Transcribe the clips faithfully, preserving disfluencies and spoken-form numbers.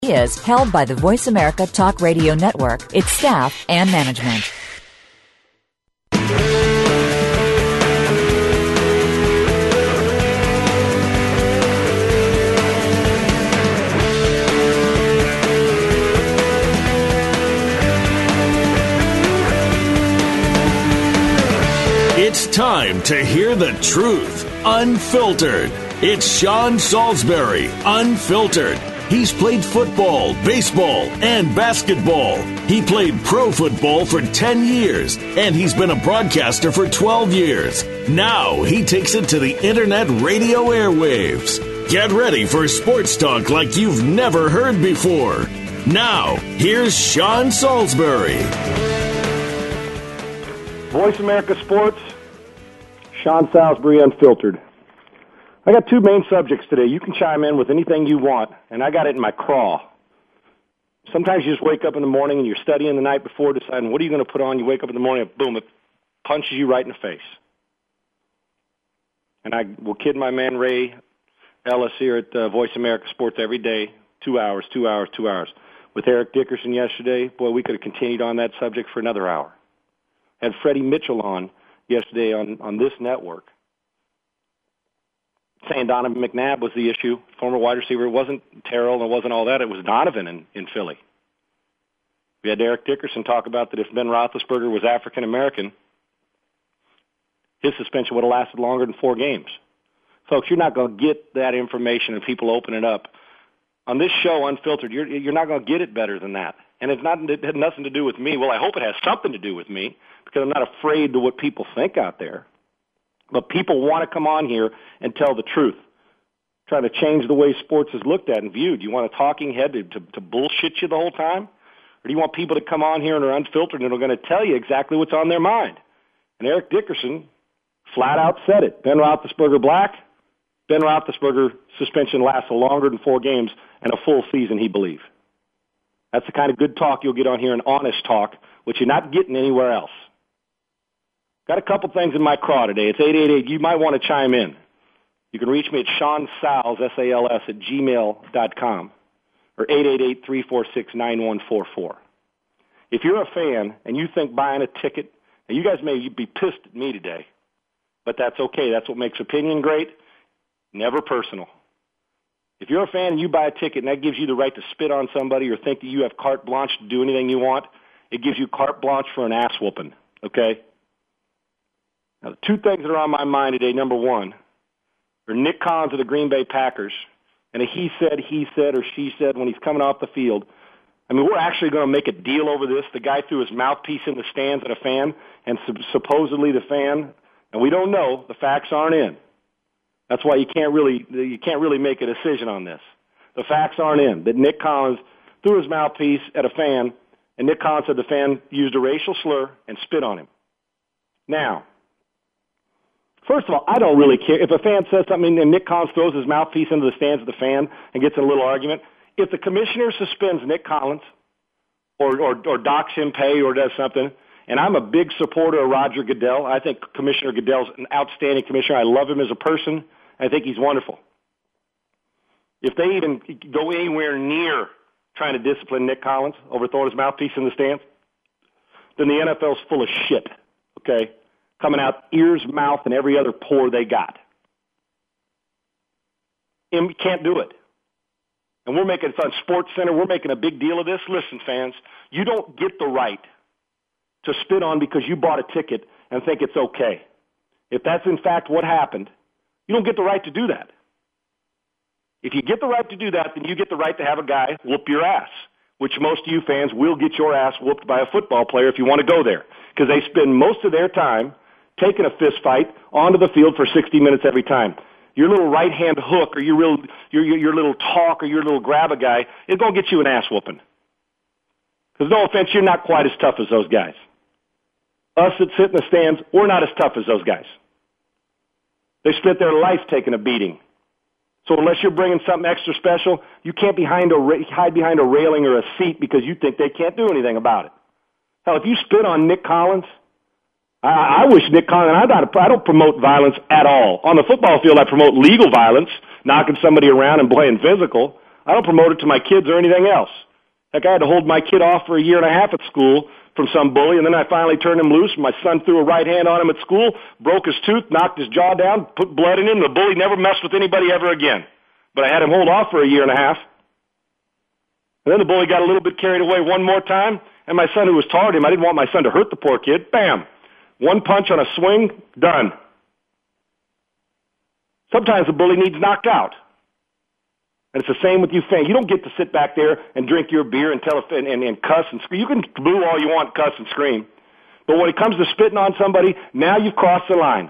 Is held by the Voice America Talk Radio Network, its staff, and management. It's time to hear the truth, unfiltered. It's Sean Salisbury, Unfiltered. He's played football, baseball, and basketball. He played pro football for ten years, and he's been a broadcaster for twelve years. Now he takes it to the internet radio airwaves. Get ready for sports talk like you've never heard before. Now, here's Sean Salisbury. Voice America Sports, Sean Salisbury, Unfiltered. I got two main subjects today. You can chime in with anything you want, and I got it in my craw. Sometimes you just wake up in the morning and you're studying the night before, deciding what are you going to put on. You wake up in the morning and boom, it punches you right in the face. And I will kid my man Ray Ellis here at uh, Voice America Sports every day, two hours, two hours, two hours. With Eric Dickerson yesterday, boy, we could have continued on that subject for another hour. Had Freddie Mitchell on yesterday on, on this network, saying Donovan McNabb was the issue, former wide receiver. It wasn't Terrell and it wasn't all that. It was Donovan in, in Philly. We had Eric Dickerson talk about that if Ben Roethlisberger was African-American, his suspension would have lasted longer than four games. Folks, you're not going to get that information and people open it up. On this show, Unfiltered, you're, you're not going to get it better than that. And it's not, it had nothing to do with me. Well, I hope it has something to do with me because I'm not afraid to what people think out there. But people want to come on here and tell the truth, trying to change the way sports is looked at and viewed. You want a talking head to, to, to bullshit you the whole time? Or do you want people to come on here and are unfiltered and are going to tell you exactly what's on their mind? And Eric Dickerson flat out said it. Ben Roethlisberger black. Ben Roethlisberger suspension lasts longer than four games and a full season, he believes. That's the kind of good talk you'll get on here, and honest talk, which you're not getting anywhere else. Got a couple things in my craw today. It's eight eight eight. You might want to chime in. You can reach me at Sean Sals, S A L S, at gmail dot com or eight eight eight, three four six, nine one four four. If you're a fan and you think buying a ticket, and you guys may be pissed at me today, but that's okay. That's what makes opinion great. Never personal. If you're a fan and you buy a ticket and that gives you the right to spit on somebody or think that you have carte blanche to do anything you want, it gives you carte blanche for an ass whooping, okay? Now, the two things that are on my mind today, number one, are Nick Collins of the Green Bay Packers, and a he said, he said, or she said when he's coming off the field. I mean, we're actually going to make a deal over this. The guy threw his mouthpiece in the stands at a fan, and supposedly the fan, and we don't know, the facts aren't in. That's why you can't really you can't really make a decision on this. The facts aren't in, that Nick Collins threw his mouthpiece at a fan, and Nick Collins said the fan used a racial slur and spit on him. Now, first of all, I don't really care. If a fan says something and Nick Collins throws his mouthpiece into the stands of the fan and gets in a little argument, if the commissioner suspends Nick Collins or, or, or docks him pay or does something, and I'm a big supporter of Roger Goodell. I think Commissioner Goodell's an outstanding commissioner. I love him as a person. I think he's wonderful. If they even go anywhere near trying to discipline Nick Collins over throwing his mouthpiece in the stands, then the N F L's full of shit, okay? Coming out ears, mouth, and every other pore they got. And we can't do it. And we're making, it's on Sports Center, we're making a big deal of this. Listen, fans, you don't get the right to spit on because you bought a ticket and think it's okay. If that's in fact what happened, you don't get the right to do that. If you get the right to do that, then you get the right to have a guy whoop your ass, which most of you fans will get your ass whooped by a football player if you want to go there, because they spend most of their time taking a fist fight onto the field for sixty minutes every time. Your little right-hand hook or your, real, your, your, your little talk or your little grab a guy is going to get you an ass whooping. Because no offense, you're not quite as tough as those guys. Us that sit in the stands, we're not as tough as those guys. They spent their life taking a beating. So unless you're bringing something extra special, you can't behind a ra- hide behind a railing or a seat because you think they can't do anything about it. Hell, if you spit on Nick Collins, I, I wish Nick Collins, I don't, I don't promote violence at all. On the football field, I promote legal violence, knocking somebody around and playing physical. I don't promote it to my kids or anything else. Heck, I had to hold my kid off for a year and a half at school from some bully, and then I finally turned him loose. My son threw a right hand on him at school, broke his tooth, knocked his jaw down, put blood in him. The bully never messed with anybody ever again. But I had him hold off for a year and a half. And then the bully got a little bit carried away one more time, and my son, who was taller than him, I didn't want my son to hurt the poor kid. Bam! One punch on a swing, done. Sometimes the bully needs knocked out. And it's the same with you fans. You don't get to sit back there and drink your beer and tell a, and, and, and cuss and scream. You can boo all you want, cuss and scream. But when it comes to spitting on somebody, now you've crossed the line.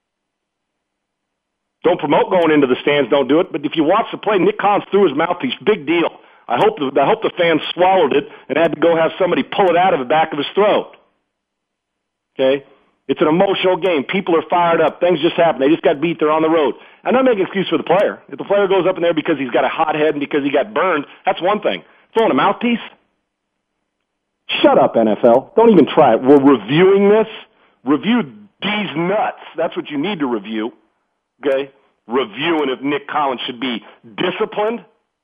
Don't promote going into the stands, don't do it. But if you watch the play, Nick Collins threw his mouthpiece. Big deal. I hope the, I hope the fans swallowed it and had to go have somebody pull it out of the back of his throat. Okay? It's an emotional game. People are fired up. Things just happen. They just got beat. They're on the road. I'm not making an excuse for the player. If the player goes up in there because he's got a hot head and because he got burned, that's one thing. Throwing a mouthpiece? Shut up, N F L. Don't even try it. We're reviewing this. Review these nuts. That's what you need to review. Okay? Reviewing if Nick Collins should be disciplined.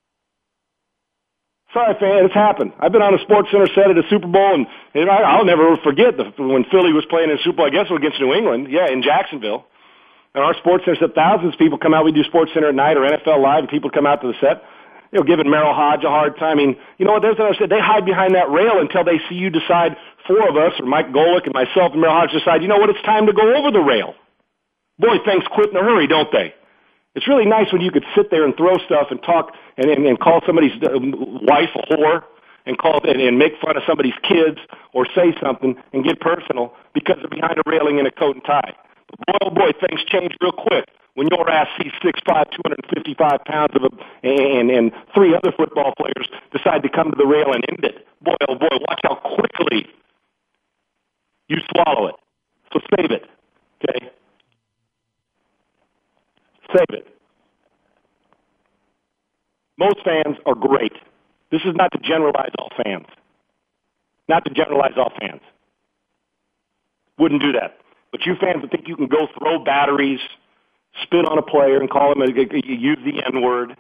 Sorry, fan, it's happened. I've been on a Sports Center set at a Super Bowl, and, and I, I'll never forget the, when Philly was playing in the Super Bowl, I guess it was against New England, yeah, in Jacksonville. And our Sports Center set, thousands of people come out. We do Sports Center at night or N F L Live, and people come out to the set, you know, giving Merrill Hodge a hard time. I mean, you know what, there's what I said. They hide behind that rail until they see you decide, four of us, or Mike Golick and myself and Merrill Hodge decide, you know what, it's time to go over the rail. Boy, things quit in a hurry, don't they? It's really nice when you could sit there and throw stuff and talk and, and, and call somebody's wife a whore and call and, and make fun of somebody's kids or say something and get personal because they're behind a railing in a coat and tie. But boy, oh boy, things change real quick when your ass sees six five, two hundred fifty-five pounds of a, and, and three other football players decide to come to the rail and end it. Boy, oh boy, watch how quickly you swallow it. So save it, okay? Save it. Most fans are great. This is not to generalize all fans. Not to generalize all fans. Wouldn't do that. But you fans that think you can go throw batteries, spit on a player and call him, a, use the N-word,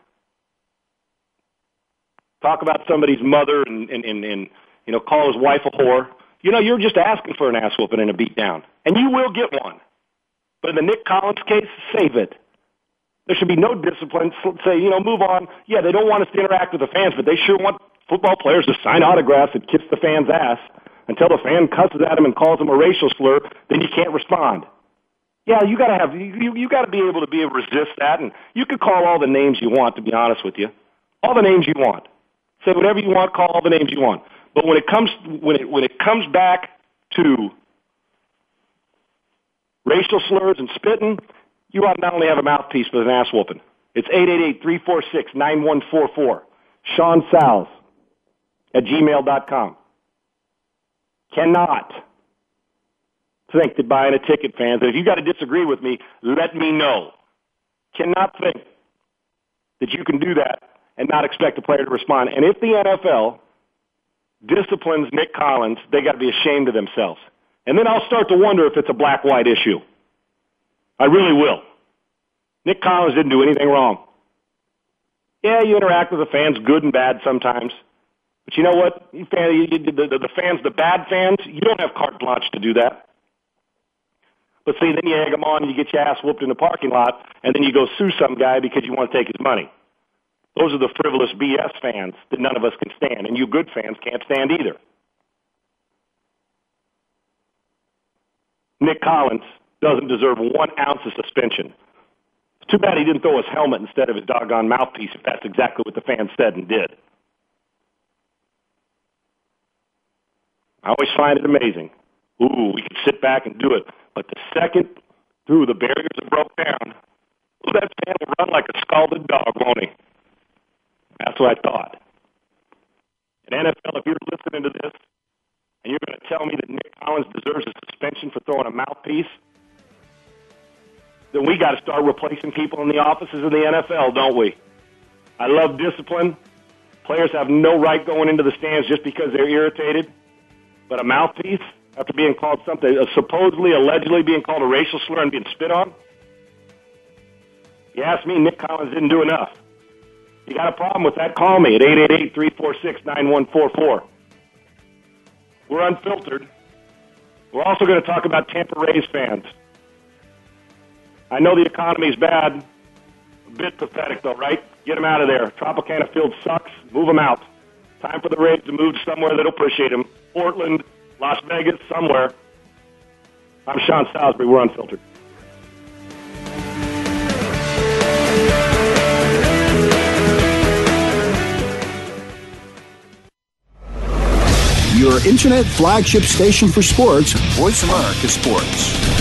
talk about somebody's mother and, and, and, and you know, call his wife a whore, you know, you're just asking for an ass whooping and a beat down. And you will get one. But in the Nick Collins case, save it. There should be no discipline. Say, you know, move on. Yeah, they don't want us to interact with the fans, but they sure want football players to sign autographs and kiss the fan's ass until the fan cusses at him and calls him a racial slur. Then you can't respond. Yeah, you got to have you you got to be able to be able to resist that, and you can call all the names you want. To be honest with you, all the names you want. Say whatever you want. Call all the names you want. But when it comes when it when it comes back to racial slurs and spitting, you ought to not only have a mouthpiece, but an ass whooping. It's eight eight eight, three four six, nine one four four. Sean Salz at gmail dot com. Cannot think that buying a ticket, fans, and if you've got to disagree with me, let me know. Cannot think that you can do that and not expect a player to respond. And if the N F L disciplines Nick Collins, they got to be ashamed of themselves. And then I'll start to wonder if it's a black-white issue. I really will. Nick Collins didn't do anything wrong. Yeah, you interact with the fans, good and bad sometimes. But you know what? You fan, you, the, the, the fans, the bad fans, you don't have carte blanche to do that. But see, then you egg them on and you get your ass whooped in the parking lot, and then you go sue some guy because you want to take his money. Those are the frivolous B S fans that none of us can stand, and you good fans can't stand either. Nick Collins doesn't deserve one ounce of suspension. It's too bad he didn't throw his helmet instead of his doggone mouthpiece, if that's exactly what the fans said and did. I always find it amazing. Ooh, we could sit back and do it. But the second through the barriers are broke down, ooh, that fan will run like a scalded dog, won't he? That's what I thought. And N F L, if you're listening to this and you're going to tell me that Nick Collins deserves a suspension for throwing a mouthpiece, then we got to start replacing people in the offices of the N F L, don't we? I love discipline. Players have no right going into the stands just because they're irritated. But a mouthpiece, after being called something, uh, supposedly, allegedly being called a racial slur and being spit on? You ask me, Nick Collins didn't do enough. You got a problem with that, call me at eight eight eight, three four six, nine one four four. We're unfiltered. We're also going to talk about Tampa Rays fans. I know the economy's bad. A bit pathetic, though, right? Get them out of there. Tropicana Field sucks. Move them out. Time for the Rays to move somewhere that'll appreciate them. Portland, Las Vegas, somewhere. I'm Sean Salisbury. We're unfiltered. Your internet flagship station for sports, Voice America Sports.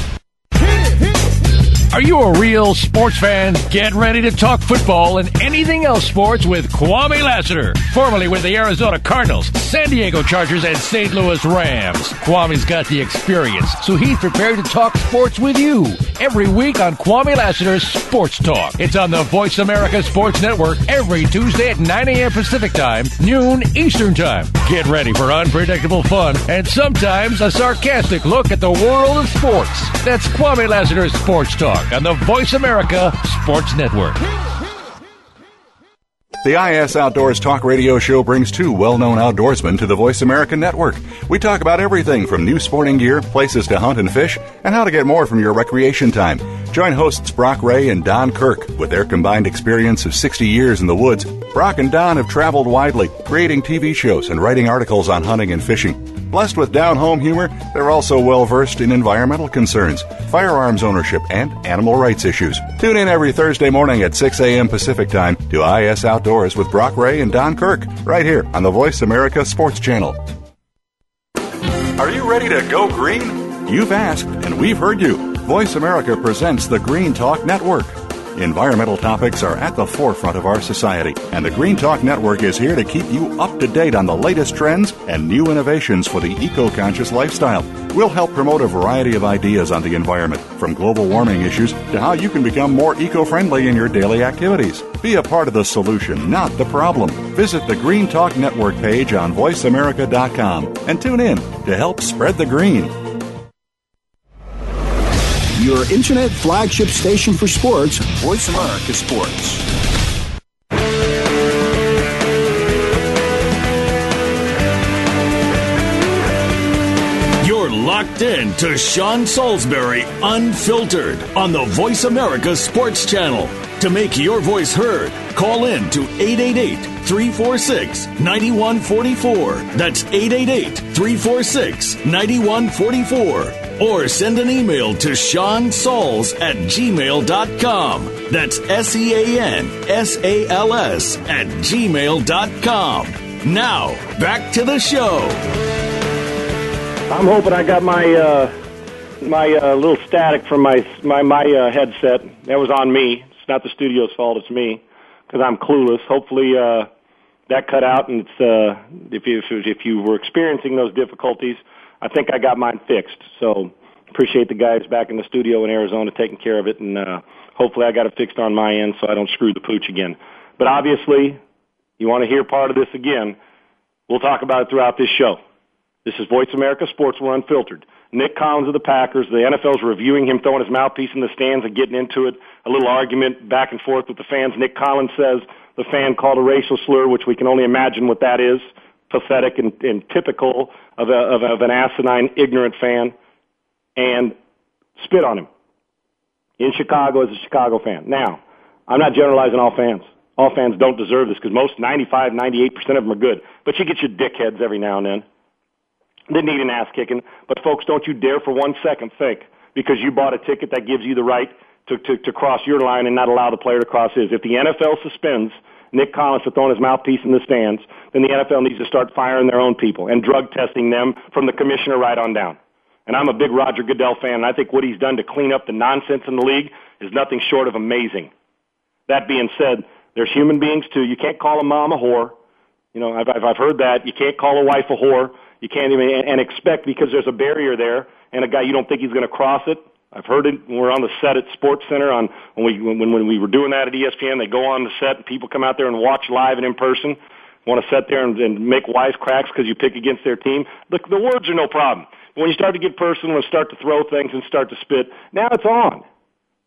Are you a real sports fan? Get ready to talk football and anything else sports with Kwame Lassiter, formerly with the Arizona Cardinals, San Diego Chargers, and Saint Louis Rams. Kwame's got the experience, so he's prepared to talk sports with you every week on Kwame Lassiter's Sports Talk. It's on the Voice America Sports Network every Tuesday at nine a.m. Pacific Time, noon Eastern Time. Get ready for unpredictable fun and sometimes a sarcastic look at the world of sports. That's Kwame Lassiter's Sports Talk on the Voice America Sports Network. The I S Outdoors Talk Radio Show brings two well-known outdoorsmen to the Voice America Network. We talk about everything from new sporting gear, places to hunt and fish, and how to get more from your recreation time. Join hosts Brock Ray and Don Kirk. With their combined experience of sixty years in the woods, Brock and Don have traveled widely, creating T V shows and writing articles on hunting and fishing. Blessed with down-home humor, they're also well-versed in environmental concerns, firearms ownership, and animal rights issues. Tune in every Thursday morning at six a.m. Pacific Time to I S Outdoors with Brock Ray and Don Kirk, right here on the Voice America Sports Channel. Are you ready to go green? You've asked, and we've heard you. Voice America presents the Green Talk Network. Environmental topics are at the forefront of our society, and the Green Talk Network is here to keep you up to date on the latest trends and new innovations for the eco-conscious lifestyle. We'll help promote a variety of ideas on the environment, from global warming issues to how you can become more eco-friendly in your daily activities. Be a part of the solution, not the problem. Visit the Green Talk Network page on voice america dot com and tune in to help spread the green. Your internet flagship station for sports, Voice America Sports. You're locked in to Sean Salisbury Unfiltered on the Voice America Sports Channel. To make your voice heard, call in to eight eight eight, three four six, nine one four four. That's eight eight eight, three four six, nine one four four. Or send an email to Sean Sauls at gmail dot com. That's S E A N S A L S at gmail dot com. Now, back to the show. I'm hoping I got my uh, my uh, little static from my my, my uh, headset. That was on me. It's not the studio's fault. It's me, because I'm clueless. Hopefully uh, that cut out, and it's uh, if you if you were experiencing those difficulties, I think I got mine fixed. So appreciate the guys back in the studio in Arizona taking care of it, and uh, hopefully I got it fixed on my end so I don't screw the pooch again. But obviously, you want to hear part of this again, we'll talk about it throughout this show. This is Voice America Sports. We're unfiltered. Nick Collins of the Packers, the N F L's reviewing him throwing his mouthpiece in the stands and getting into it, a little argument back and forth with the fans. Nick Collins says the fan called a racial slur, which we can only imagine what that is. Pathetic and, and typical of, a, of, of an asinine, ignorant fan, and spit on him in Chicago as a Chicago fan. Now, I'm not generalizing all fans. All fans don't deserve this because most ninety-five, ninety-eight percent of them are good. But you get your dickheads every now and then. They need an ass kicking. But, folks, don't you dare for one second think because you bought a ticket that gives you the right to, to, to cross your line and not allow the player to cross his. If the N F L suspends Nick Collins for throwing his mouthpiece in the stands, then the N F L needs to start firing their own people and drug testing them from the commissioner right on down. And I'm a big Roger Goodell fan, and I think what he's done to clean up the nonsense in the league is nothing short of amazing. That being said, there's human beings, too. You can't call a mom a whore. You know, I've, I've heard that. You can't call a wife a whore. You can't even, and expect, because there's a barrier there, and a guy, you don't think he's going to cross it. I've heard it when we're on the set at Sports Center on when we when, when we were doing that at E S P N. They go on the set, and people come out there and watch live and in person, want to sit there and, and make wisecracks because you pick against their team. The, the words are no problem. When you start to get personal and start to throw things and start to spit, now it's on.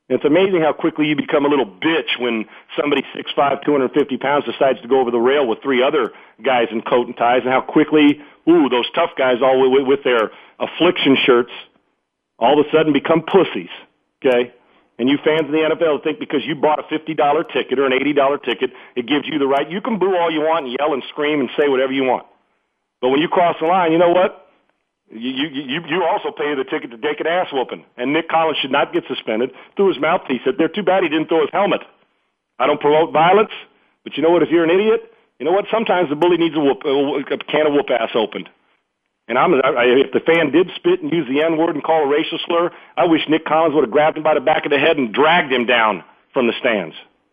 And it's amazing how quickly you become a little bitch when somebody six five, two hundred fifty pounds decides to go over the rail with three other guys in coat and ties, and how quickly, ooh, those tough guys all with, with their affliction shirts all of a sudden become pussies, okay? And you fans of the N F L think because you bought a fifty dollar ticket or an eighty dollar ticket, it gives you the right. You can boo all you want and yell and scream and say whatever you want. But when you cross the line, you know what? You, you, you also pay the ticket to take an ass whooping. And Nick Collins should not get suspended. Through his mouthpiece, said, they're too bad he didn't throw his helmet. I don't promote violence, but you know what? If you're an idiot, you know what? Sometimes the bully needs a, whoop, a can of whoop ass opened. And I'm, I, if the fan did spit and use the N-word and call a racial slur, I wish Nick Collins would have grabbed him by the back of the head and dragged him down from the stands.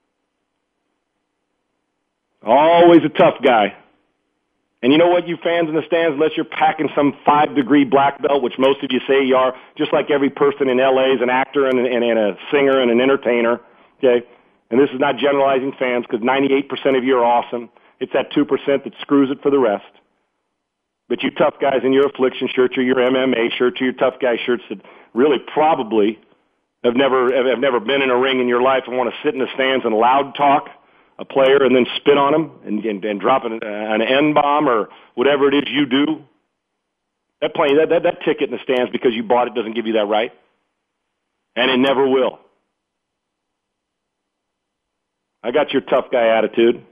Always a tough guy. And you know what, you fans in the stands, unless you're packing some five-degree black belt, which most of you say you are, just like every person in L A is an actor and, and, and a singer and an entertainer, okay? And this is not generalizing fans because ninety-eight percent of you are awesome. It's that two percent that screws it for the rest. But you tough guys in your affliction shirts or your M M A shirts or your tough guy shirts that really probably have never have never been in a ring in your life and want to sit in the stands and loud talk a player and then spit on him and, and, and drop an, an N-bomb or whatever it is you do. That, play, that, that, that ticket in the stands because you bought it doesn't give you that right. And it never will. I got your tough guy attitude.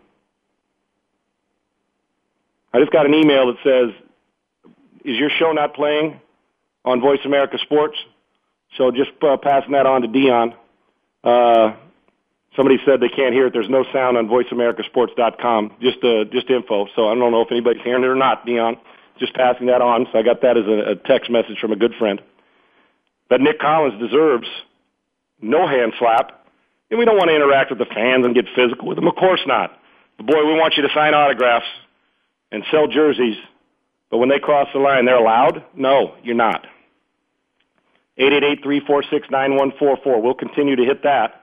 I just got an email that says, is your show not playing on Voice America Sports? So just uh, passing that on to Dion. Uh, somebody said they can't hear it. There's no sound on voice america sports dot com. Just uh, just info. So I don't know if anybody's hearing it or not, Dion. Just passing that on. So I got that as a, a text message from a good friend. But Nick Collins deserves no hand slap. And we don't want to interact with the fans and get physical with them. Of course not. But boy, we want you to sign autographs and sell jerseys. But when they cross the line, they're allowed? No, you're not. eight eight eight, three four six, nine one four four. We'll continue to hit that.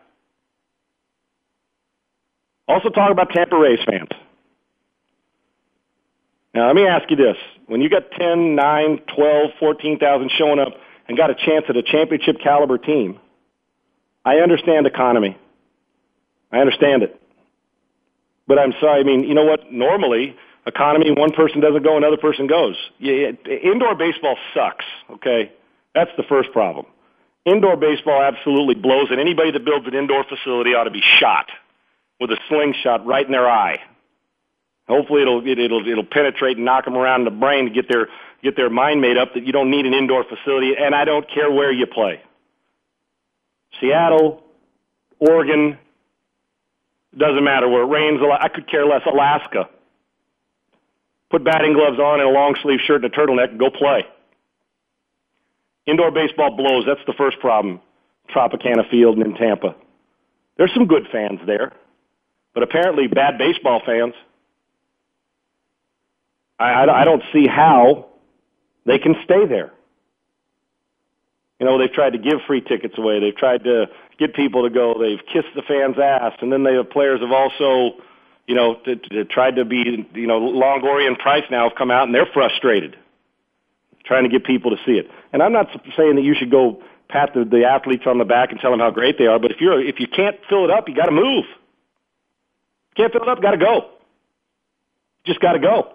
Also talk about Tampa Rays fans. Now, let me ask you this. When you got ten, nine, twelve, fourteen thousand showing up and got a chance at a championship caliber team, I understand economy. I understand it. But I'm sorry, I mean, you know what? Normally, economy, one person doesn't go, another person goes. Yeah, indoor baseball sucks, okay? That's the first problem. Indoor baseball absolutely blows, and anybody that builds an indoor facility ought to be shot with a slingshot right in their eye. Hopefully it'll it, it'll it'll penetrate and knock them around in the brain to get their get their mind made up that you don't need an indoor facility, and I don't care where you play. Seattle, Oregon, doesn't matter where it rains. I could care less. Alaska. Put batting gloves on and a long sleeve shirt and a turtleneck and go play. Indoor baseball blows. That's the first problem. Tropicana Field and in Tampa. There's some good fans there, but apparently bad baseball fans. I, I, I don't see how they can stay there. You know, they've tried to give free tickets away. They've tried to get people to go. They've kissed the fans' ass, and then they have players have also, you know, to, to tried to be, you know, Longoria and Price now have come out and they're frustrated, trying to get people to see it. And I'm not saying that you should go pat the, the athletes on the back and tell them how great they are, but if you're if you can't fill it up, you got to move. Can't fill it up, got to go. Just got to go.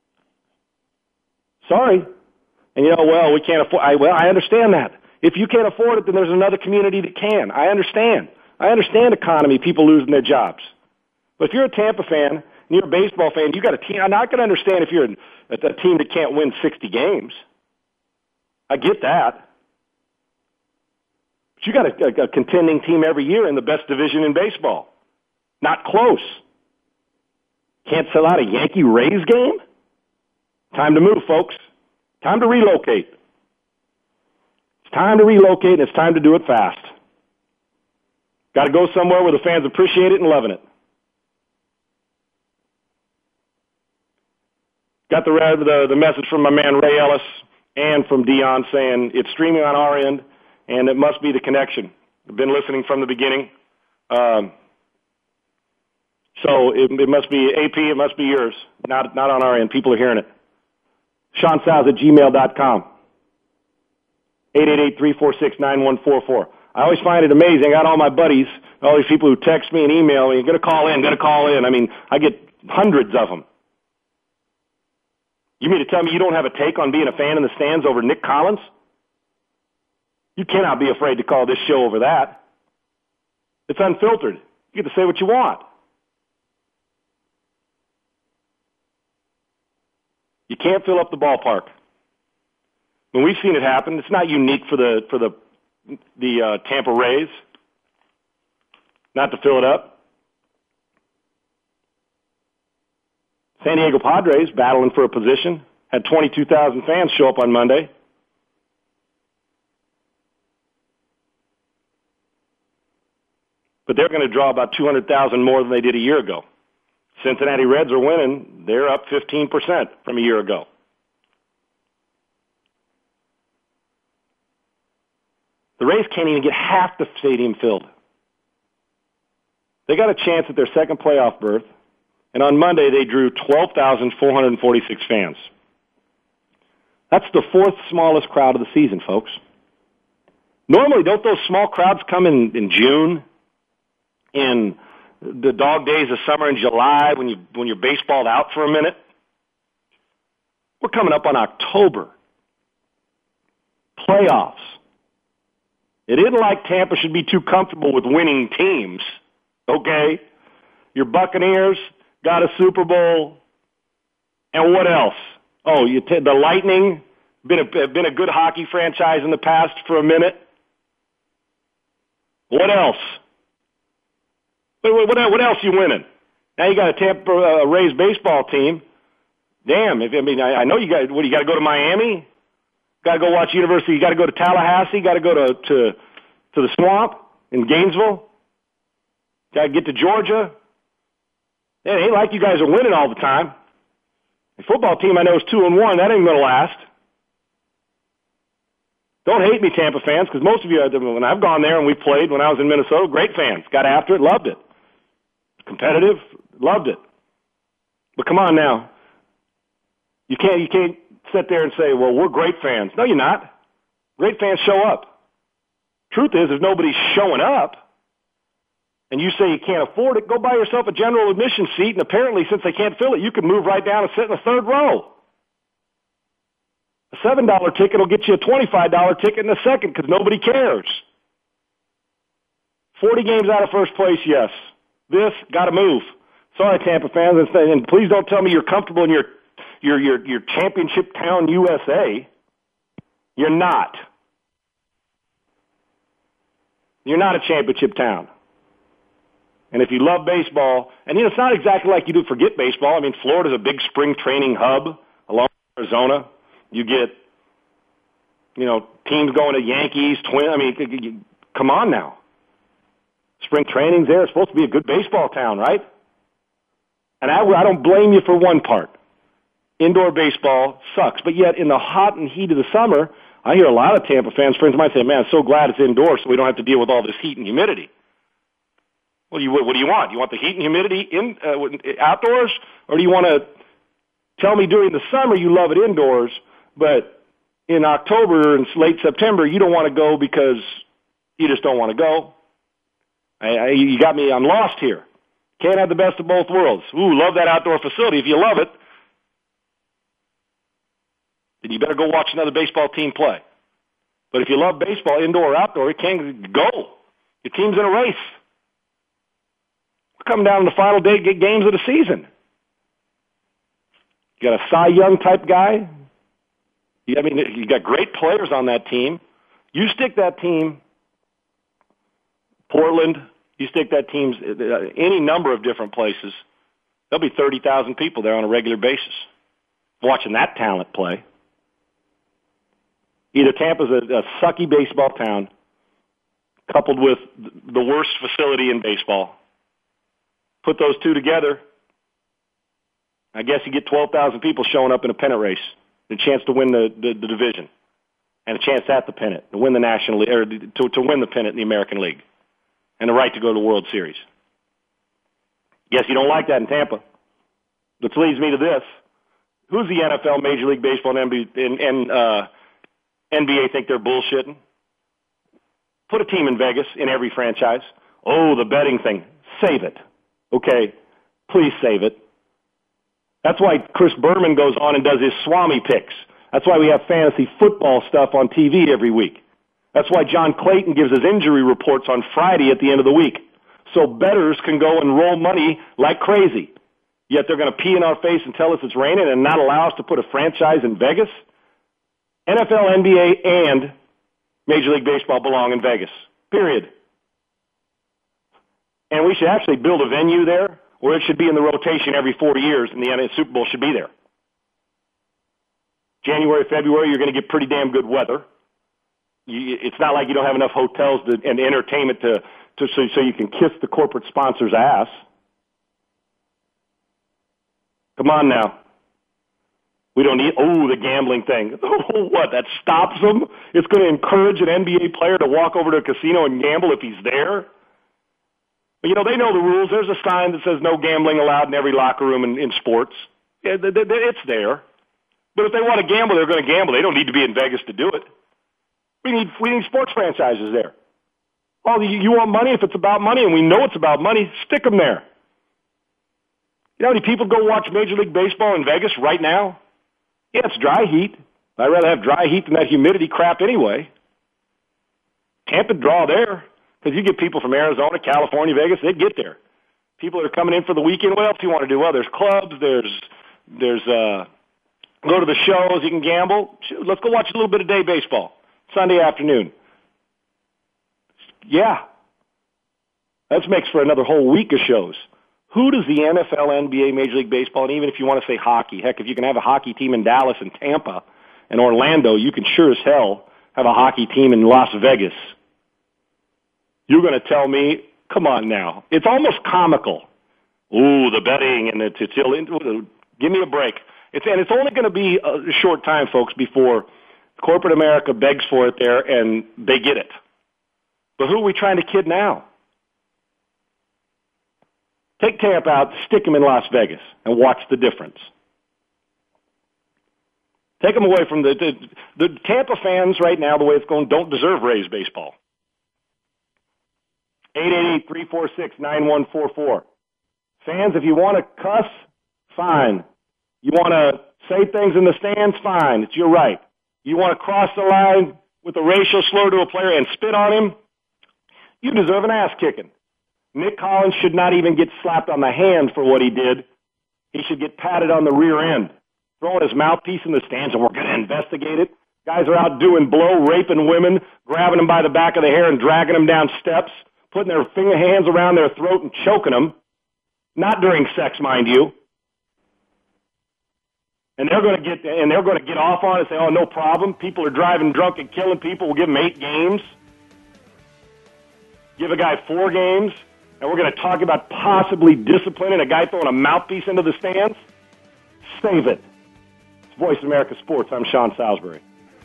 Sorry. And you know, well, we can't afford. I, well, I understand that. If you can't afford it, then there's another community that can. I understand. I understand economy, people losing their jobs. But if you're a Tampa fan and you're a baseball fan, you got a team. I'm not going to understand if you're a, a team that can't win sixty games. I get that. But you got a, a, a contending team every year in the best division in baseball. Not close. Can't sell out a Yankee Rays game? Time to move, folks. Time to relocate. It's time to relocate, and it's time to do it fast. Got to go somewhere where the fans appreciate it and loving it. Got the, the, the message from my man Ray Ellis and from Dion saying it's streaming on our end, and it must be the connection. I've been listening from the beginning. Um, so it, it must be A P, it must be yours, not not on our end. People are hearing it. Sean Salz at gmail dot com. eight eight eight, three four six, nine one four four. I always find it amazing. I got all my buddies, all these people who text me and email me, going to call in, going to call in. I mean, I get hundreds of them. You mean to tell me you don't have a take on being a fan in the stands over Nick Collins? You cannot be afraid to call this show over that. It's unfiltered. You get to say what you want. You can't fill up the ballpark. When we've seen it happen, it's not unique for the for the the uh, Tampa Rays not to fill it up. San Diego Padres battling for a position had twenty-two thousand fans show up on Monday. But they're going to draw about two hundred thousand more than they did a year ago. Cincinnati Reds are winning. They're up fifteen percent from a year ago. The Rays can't even get half the stadium filled. They got a chance at their second playoff berth, and on Monday they drew twelve thousand four hundred forty-six fans. That's the fourth smallest crowd of the season, folks. Normally, don't those small crowds come in, in June, in the dog days of summer in July when you when you're baseballed out for a minute? We're coming up on October. Playoffs. It isn't like Tampa should be too comfortable with winning teams, okay? Your Buccaneers got a Super Bowl, and what else? Oh, you t- the Lightning, been a, been a good hockey franchise in the past for a minute. What else? What, what, what else you winning? Now you got a Tampa uh, Rays baseball team. Damn, if, I mean, I, I know you got. What, you got to go to Miami? Got to go watch University. You got to go to Tallahassee. Got to go to to to the Swamp in Gainesville. Got to get to Georgia. It ain't like you guys are winning all the time. The football team I know is two and one. That ain't gonna last. Don't hate me, Tampa fans, because most of you, when I've gone there and we played when I was in Minnesota, great fans. Got after it, loved it. Competitive, loved it. But come on now, you can't you can't sit there and say, well, we're great fans. No, you're not. Great fans show up. Truth is, if nobody's showing up, and you say you can't afford it, go buy yourself a general admission seat, and apparently, since they can't fill it, you can move right down and sit in the third row. A seven dollar ticket will get you a twenty-five dollar ticket in a second because nobody cares. forty games out of first place, yes. This, got to move. Sorry, Tampa fans, and please don't tell me you're comfortable in your your your, your championship town U S A. You're not. You're not a championship town. And if you love baseball, and you know, it's not exactly like you do forget baseball. I mean, Florida's a big spring training hub along with Arizona. You get, you know, teams going to Yankees, Twin. I mean, come on now. Spring training's there. It's supposed to be a good baseball town, right? And I, I don't blame you for one part. Indoor baseball sucks. But yet, in the hot and heat of the summer, I hear a lot of Tampa fans, friends of mine, say, man, I'm so glad it's indoors so we don't have to deal with all this heat and humidity. What do you, what do you want? You want the heat and humidity in uh, outdoors? Or do you want to tell me during the summer you love it indoors, but in October and late September you don't want to go because you just don't want to go? I, I, you got me. I'm lost here. Can't have the best of both worlds. Ooh, love that outdoor facility. If you love it, then you better go watch another baseball team play. But if you love baseball, indoor or outdoor, you can't go. Your team's in a race. We're coming down to the final day games of the season. You got a Cy Young type guy. I mean, you got great players on that team. You stick that team, Portland, you stick that team any number of different places, there'll be thirty thousand people there on a regular basis watching that talent play. Either Tampa's a, a sucky baseball town coupled with the worst facility in baseball. Put those two together, I guess you get twelve thousand people showing up in a pennant race, a chance to win the, the, the division, and a chance at the pennant, to win the National League, or to, to win the pennant in the American League, and the right to go to the World Series. Guess you don't like that in Tampa. Which leads me to this. Who's the N F L, Major League Baseball, and, and, and uh, N B A think they're bullshitting? Put a team in Vegas in every franchise. Oh, the betting thing. Save it. Okay? Please save it. That's why Chris Berman goes on and does his Swami picks. That's why we have fantasy football stuff on T V every week. That's why John Clayton gives his injury reports on Friday at the end of the week. So bettors can go and roll money like crazy. Yet they're going to pee in our face and tell us it's raining and not allow us to put a franchise in Vegas? N F L, N B A, and Major League Baseball belong in Vegas. Period. And we should actually build a venue there where it should be in the rotation every four years, and the N F L Super Bowl should be there. January, February, you're going to get pretty damn good weather. You, it's not like you don't have enough hotels to, and entertainment to, to so, so you can kiss the corporate sponsor's ass. Come on now. We don't need, oh, the gambling thing. Oh, what, that stops them? It's going to encourage an N B A player to walk over to a casino and gamble if he's there? But, you know, they know the rules. There's a sign that says no gambling allowed in every locker room in, in sports. Yeah, it's there. But if they want to gamble, they're going to gamble. They don't need to be in Vegas to do it. We need we need sports franchises there. Oh, you, you want money? If it's about money, and we know it's about money, stick them there. You know how many people go watch Major League Baseball in Vegas right now? Yeah, it's dry heat. I'd rather have dry heat than that humidity crap anyway. Tampa draw there, because you get people from Arizona, California, Vegas, they'd get there. People that are coming in for the weekend, what else do you want to do? Well, there's clubs, there's, there's, uh, go to the shows, you can gamble. Let's go watch a little bit of day baseball, Sunday afternoon. Yeah. That makes for another whole week of shows. Who does the N F L, N B A, Major League Baseball, and even if you want to say hockey, heck, if you can have a hockey team in Dallas and Tampa and Orlando, you can sure as hell have a hockey team in Las Vegas. You're going to tell me, come on now. It's almost comical. Ooh, the betting, and it's, it's ill. Give me a break. It's, and it's only going to be a short time, folks, before corporate America begs for it there and they get it. But who are we trying to kid now? Take Tampa out, stick them in Las Vegas, and watch the difference. Take them away from the, the, the Tampa fans right now, the way it's going, don't deserve Rays baseball. eight eight eight, three four six, nine one four four. Fans, if you want to cuss, fine. You want to say things in the stands, fine. It's your right. You want to cross the line with a racial slur to a player and spit on him, you deserve an ass kicking. Nick Collins should not even get slapped on the hand for what he did. He should get patted on the rear end. Throwing his mouthpiece in the stands, and we're going to investigate it. Guys are out doing blow, raping women, grabbing them by the back of the hair and dragging them down steps, putting their finger hands around their throat and choking them. Not during sex, mind you. And they're going to get and they're going to get off on it and say, "Oh, no problem. People are driving drunk and killing people. We'll give them eight games. Give a guy four games, and we're going to talk about possibly disciplining a guy throwing a mouthpiece into the stands. Save it." It's Voice America Sports. I'm Sean Salisbury.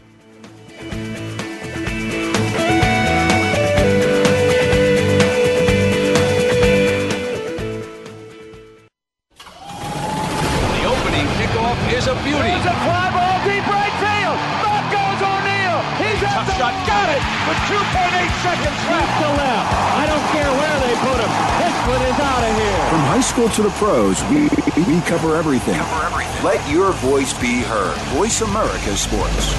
Is a beauty. It's a fly ball deep right field. Back goes O'Neal. He's at the shot. Got it with two point eight seconds left to left. I don't care where they put him. This one is out of here. From high school to the pros, we we cover everything. Cover everything. Let your voice be heard. Voice America Sports.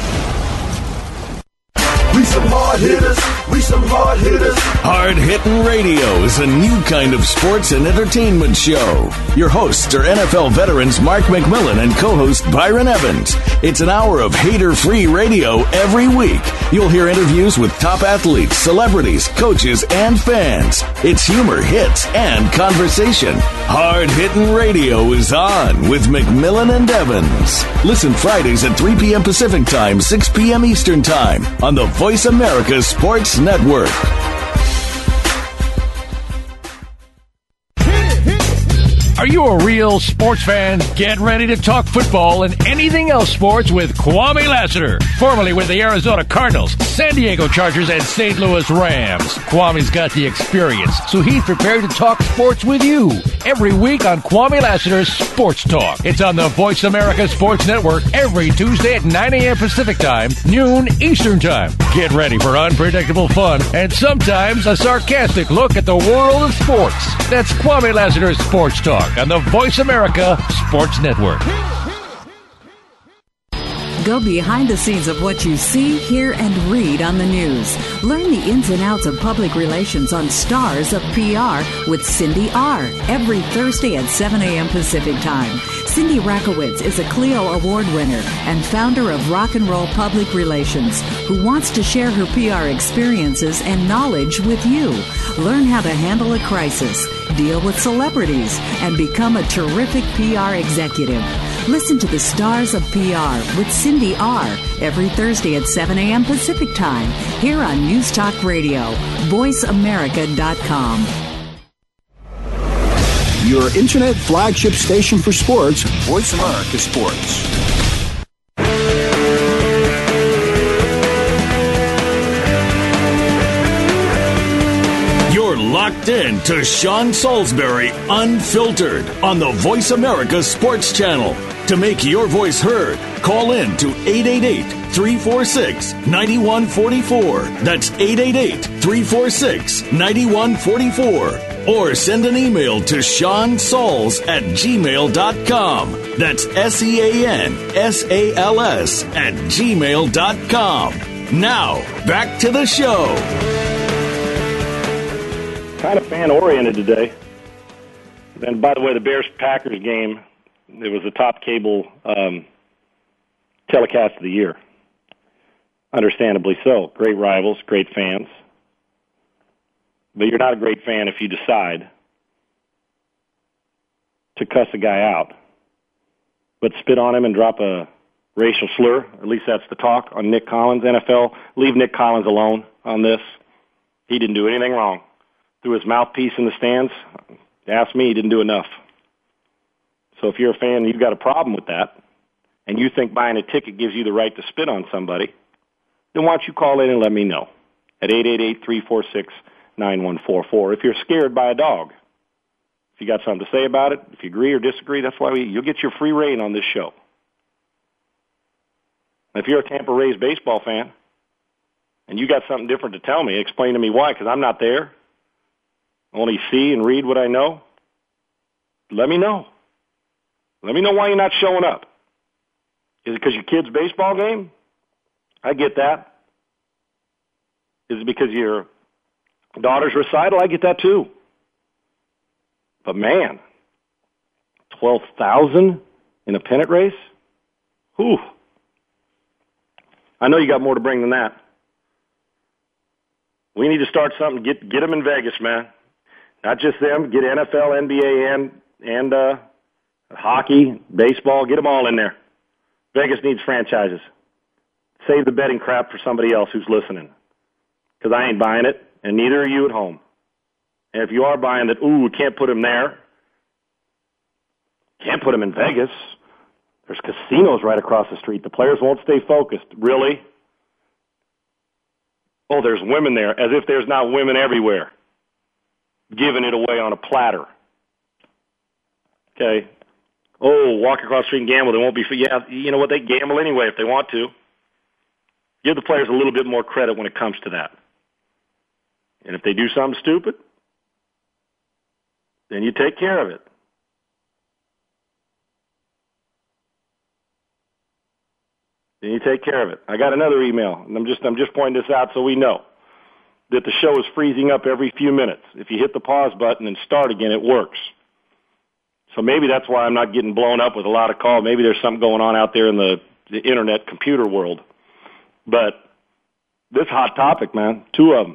We some hard hitters. We some hard hitters. Hard Hittin' Radio is a new kind of sports and entertainment show. Your hosts are N F L veterans Mark McMillan and co-host Byron Evans. It's an hour of hater-free radio every week. You'll hear interviews with top athletes, celebrities, coaches, and fans. It's humor, hits, and conversation. Hard Hittin' Radio is on with McMillan and Evans. Listen Fridays at three p.m. Pacific Time, six p.m. Eastern Time on the Voice America Sports Network. Are you a real sports fan? Get ready to talk football and anything else sports with Kwame Lassiter, formerly with the Arizona Cardinals, San Diego Chargers, and Saint Louis Rams. Kwame's got the experience, so he's prepared to talk sports with you every week on Kwame Lassiter's Sports Talk. It's on the Voice America Sports Network every Tuesday at nine a.m. Pacific Time, noon Eastern Time. Get ready for unpredictable fun and sometimes a sarcastic look at the world of sports. That's Kwame Lassiter's Sports Talk on the Voice America Sports Network. Go behind the scenes of what you see, hear, and read on the news. Learn the ins and outs of public relations on Stars of P R with Cindy R. every Thursday at seven a.m. Pacific Time. Cindy Rakowitz is a Clio Award winner and founder of Rock and Roll Public Relations, who wants to share her P R experiences and knowledge with you. Learn how to handle a crisis, deal with celebrities, and become a terrific P R executive. Listen to the Stars of P R with Cindy R. every Thursday at seven a.m. Pacific Time here on News Talk Radio, voice america dot com. Your internet flagship station for sports, Voice America Sports. You're locked in to Sean Salisbury Unfiltered on the Voice America Sports Channel. To make your voice heard, call in to eight eight eight, three four six, nine one four four. That's eight eight eight, three four six, nine one four four. Or send an email to Sean Sauls at gmail dot com. That's S E A N S A L S at gmail dot com. Now, back to the show. Kind of fan-oriented today. And by the way, the Bears-Packers game, it was the top cable um, telecast of the year. Understandably so. Great rivals, great fans. But you're not a great fan if you decide to cuss a guy out, but spit on him and drop a racial slur. At least that's the talk on Nick Collins. N F L, leave Nick Collins alone on this. He didn't do anything wrong. Threw his mouthpiece in the stands. Ask me, he didn't do enough. So if you're a fan and you've got a problem with that, and you think buying a ticket gives you the right to spit on somebody, then why don't you call in and let me know at eight eight eight, three four six, nine one four four. If you're scared by a dog, if you got something to say about it, if you agree or disagree, that's why we, you'll get your free reign on this show. If you're a Tampa Rays baseball fan and you got something different to tell me, explain to me why, because I'm not there. I only see and read what I know. Let me know. Let me know why you're not showing up. Is it because your kid's baseball game? I get that. Is it because your daughter's recital? I get that too. But man, twelve thousand in a pennant race? Whew. I know you got more to bring than that. We need to start something. Get get them in Vegas, man. Not just them. Get N F L, N B A, and, and uh, hockey, baseball. Get them all in there. Vegas needs franchises. Save the betting crap for somebody else who's listening, because I ain't buying it, and neither are you at home. And if you are buying that, ooh, we can't put him there, can't put him in Vegas. There's casinos right across the street. The players won't stay focused. Really? Oh, there's women there, as if there's not women everywhere, giving it away on a platter. Okay. Oh, walk across the street and gamble. They won't be. Yeah, you know what? They gamble anyway if they want to. Give the players a little bit more credit when it comes to that. And if they do something stupid, then you take care of it. Then you take care of it. I got another email, and I'm just I'm just pointing this out so we know that the show is freezing up every few minutes. If you hit the pause button and start again, it works. So maybe that's why I'm not getting blown up with a lot of calls. Maybe there's something going on out there in the, the internet computer world. But this hot topic, man, two of them.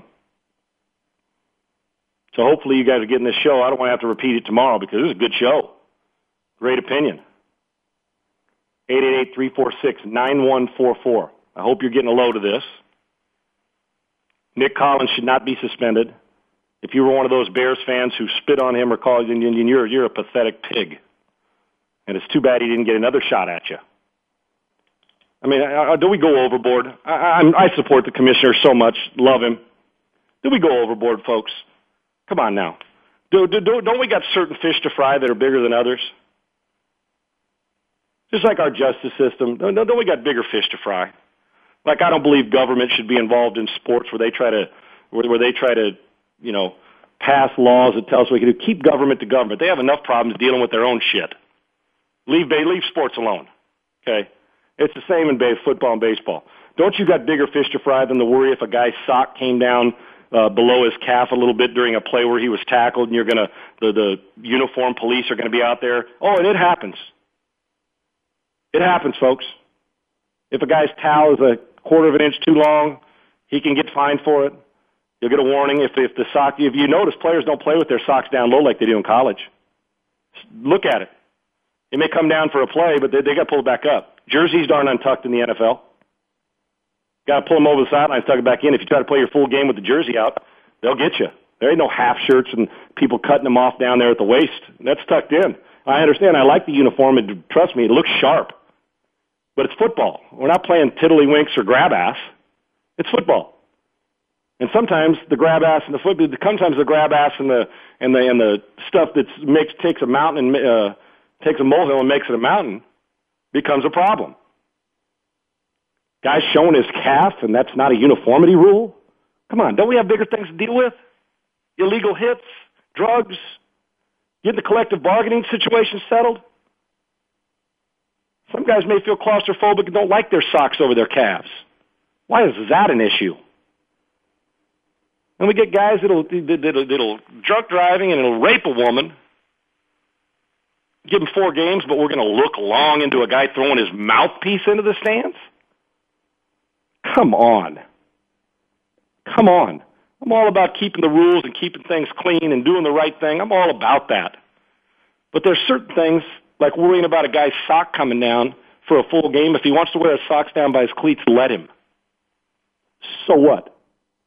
So hopefully you guys are getting this show. I don't want to have to repeat it tomorrow because this is a good show. Great opinion. eight eight eight, three four six, nine one four four. I hope you're getting a load of this. Nick Collins should not be suspended. If you were one of those Bears fans who spit on him or called him Indian, you're, you're a pathetic pig. And it's too bad he didn't get another shot at you. I mean, do we go overboard? I, I'm, I support the commissioner so much, love him. Do we go overboard, folks? Come on now. Do, do, don't we got certain fish to fry that are bigger than others? Just like our justice system, don't, don't we got bigger fish to fry? Like I don't believe government should be involved in sports where they try to, where, where they try to, you know, pass laws that tell us we can do. Keep government to government. They have enough problems dealing with their own shit. Leave they leave sports alone. Okay, it's the same in football and baseball. Don't you got bigger fish to fry than to worry if a guy's sock came down uh, below his calf a little bit during a play where he was tackled, and you're gonna the the uniformed police are gonna be out there? Oh, and it happens. It happens, folks. If a guy's towel is a quarter of an inch too long, he can get fined for it. You'll get a warning if if the sock. If you notice, players don't play with their socks down low like they do in college. Look at it. It may come down for a play, but they, they got to pull it back up. Jerseys aren't untucked in the N F L. Got to pull them over the sidelines, tuck it back in. If you try to play your full game with the jersey out, they'll get you. There ain't no half shirts and people cutting them off down there at the waist. That's tucked in. I understand. I like the uniform, and trust me, it looks sharp. But it's football. We're not playing tiddlywinks or grab ass. It's football. And sometimes the grab ass and the football, sometimes the grab ass and the and the and the stuff that makes takes a mountain and uh, takes a molehill and makes it a mountain becomes a problem. Guy's showing his calf, and that's not a uniformity rule? Come on, don't we have bigger things to deal with? Illegal hits, drugs, getting the collective bargaining situation settled. Some guys may feel claustrophobic and don't like their socks over their calves. Why is that an issue? And we get guys that'll, that'll, that'll drunk driving and it'll rape a woman, give him four games, but we're going to look long into a guy throwing his mouthpiece into the stands? Come on. Come on. I'm all about keeping the rules and keeping things clean and doing the right thing. I'm all about that. But there's certain things, like worrying about a guy's sock coming down for a full game. If he wants to wear his socks down by his cleats, let him. So what?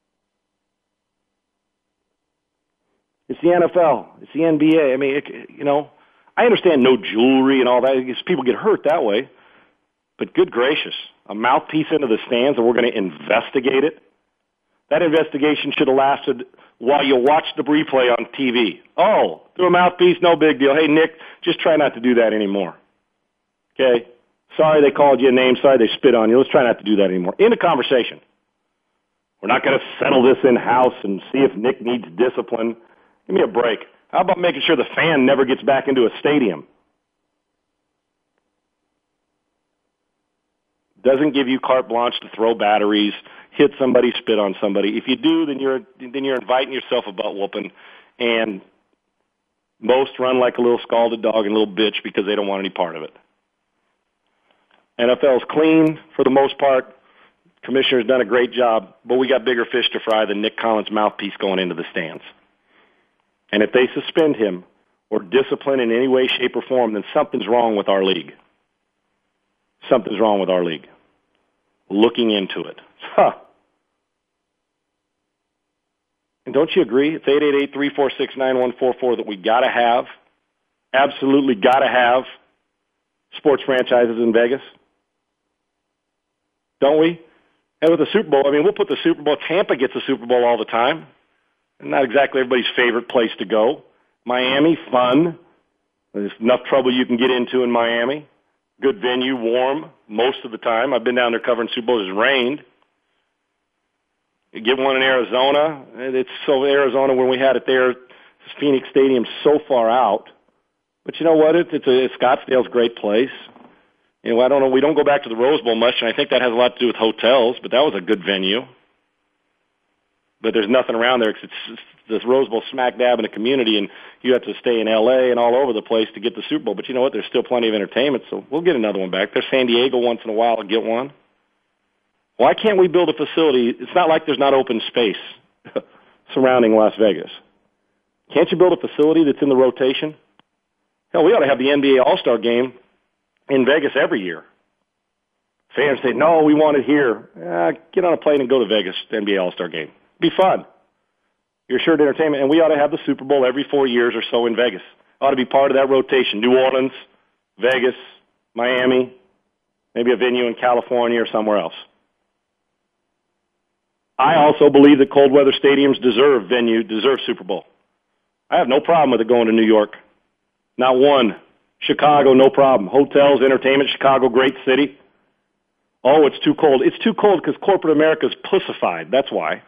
It's the N F L. It's the N B A. I mean, it, you know, I understand no jewelry and all that because people get hurt that way. But good gracious, a mouthpiece into the stands and we're going to investigate it? That investigation should have lasted while you watched the replay on T V. Oh, through a mouthpiece, no big deal. Hey, Nick, just try not to do that anymore. Okay? Sorry they called you a name. Sorry they spit on you. Let's try not to do that anymore. End of conversation. We're not going to settle this in-house and see if Nick needs discipline. Give me a break. How about making sure the fan never gets back into a stadium? Doesn't give you carte blanche to throw batteries, hit somebody, spit on somebody. If you do, then you're then you're inviting yourself a butt whooping, and most run like a little scalded dog and a little bitch because they don't want any part of it. N F L's clean for the most part. Commissioner's done a great job, but we got bigger fish to fry than Nick Collins' mouthpiece going into the stands. And if they suspend him or discipline in any way, shape, or form, then something's wrong with our league. Something's wrong with our league. Looking into it. Huh. And don't you agree? It's eight eight eight, three four six, nine one four four that we got to have, absolutely got to have sports franchises in Vegas. Don't we? And with the Super Bowl, I mean, we'll put the Super Bowl. Tampa gets the Super Bowl all the time. Not exactly everybody's favorite place to go. Miami, fun. There's enough trouble you can get into in Miami. Good venue, warm most of the time. I've been down there covering Super Bowls. It's rained. You get one in Arizona. It's so Arizona when we had it there. Phoenix Stadium's so far out. But you know what? It's, it's a Scottsdale's a great place. You know, I don't know. We don't go back to the Rose Bowl much, and I think that has a lot to do with hotels. But that was a good venue. But there's nothing around there because it's this Rose Bowl smack dab in the community, and you have to stay in L A and all over the place to get the Super Bowl. But you know what? There's still plenty of entertainment, so we'll get another one back. There's San Diego once in a while to get one. Why can't we build a facility? It's not like there's not open space surrounding Las Vegas. Can't you build a facility that's in the rotation? Hell, we ought to have the N B A All-Star Game in Vegas every year. Fans say, no, we want it here. Uh, get on a plane and go to Vegas, N B A All-Star Game. Be fun. your assured entertainment, and we ought to have the Super Bowl every four years or so in Vegas. Ought to be part of that rotation. New Orleans, Vegas, Miami, maybe a venue in California or somewhere else. I also believe that cold weather stadiums deserve venue, deserve Super Bowl. I have no problem with it going to New York. Not one. Chicago, no problem. Hotels, entertainment, Chicago, great city. Oh, it's too cold. It's too cold because corporate America's pussified. That's why.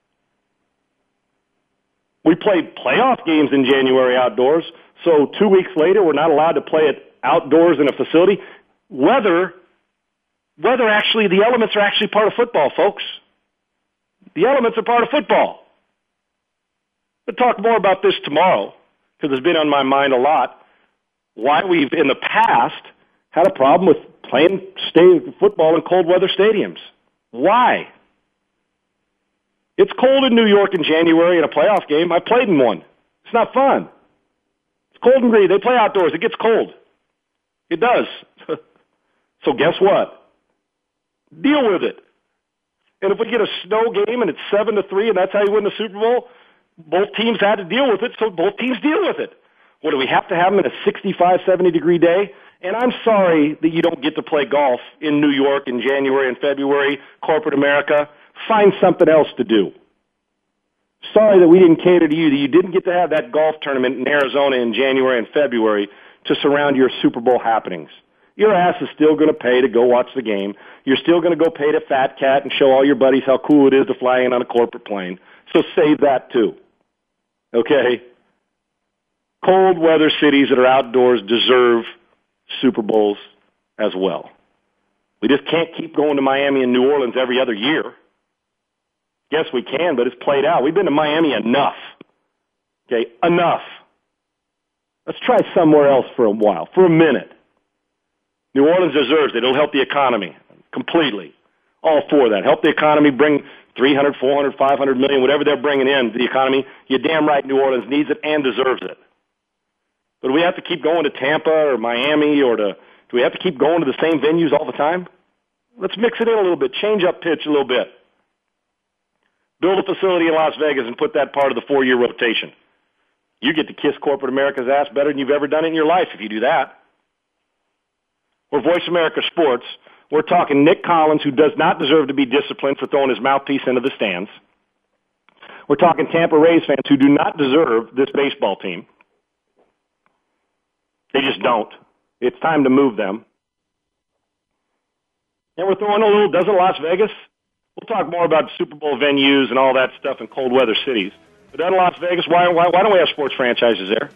We played playoff games in January outdoors, so two weeks later we're not allowed to play it outdoors in a facility. Weather, weather actually, the elements are actually part of football, folks. The elements are part of football. We'll talk more about this tomorrow because it's been on my mind a lot. Why we've, in the past, had a problem with playing stay, football in cold weather stadiums. Why? It's cold in New York in January in a playoff game. I played in one. It's not fun. It's cold and gritty. They play outdoors. It gets cold. It does. So guess what? Deal with it. And if we get a snow game and it's seven to three and that's how you win the Super Bowl, both teams had to deal with it, so both teams deal with it. What, do we have to have them in a sixty-five, seventy degree day? And I'm sorry that you don't get to play golf in New York in January and February, corporate America. Find something else to do. Sorry that we didn't cater to you, that you didn't get to have that golf tournament in Arizona in January and February to surround your Super Bowl happenings. Your ass is still going to pay to go watch the game. You're still going to go pay to Fat Cat and show all your buddies how cool it is to fly in on a corporate plane. So save that too. Okay? Cold weather cities that are outdoors deserve Super Bowls as well. We just can't keep going to Miami and New Orleans every other year. Yes, we can, but it's played out. We've been to Miami enough. Okay, enough. Let's try somewhere else for a while, for a minute. New Orleans deserves it. It'll help the economy completely. All for that. Help the economy, bring three hundred, four hundred, five hundred million, whatever they're bringing in to the economy. You're damn right New Orleans needs it and deserves it. But do we have to keep going to Tampa or Miami or to, do we have to keep going to the same venues all the time? Let's mix it in a little bit, change up pitch a little bit. Build a facility in Las Vegas and put that part of the four-year rotation. You get to kiss corporate America's ass better than you've ever done it in your life if you do that. We're Voice America Sports. We're talking Nick Collins, who does not deserve to be disciplined for throwing his mouthpiece into the stands. We're talking Tampa Rays fans who do not deserve this baseball team. They just don't. It's time to move them. And we're throwing a little, doesn't Las Vegas? We'll talk more about Super Bowl venues and all that stuff in cold weather cities. But doesn't Las Vegas, why, why, why don't we have sports franchises there?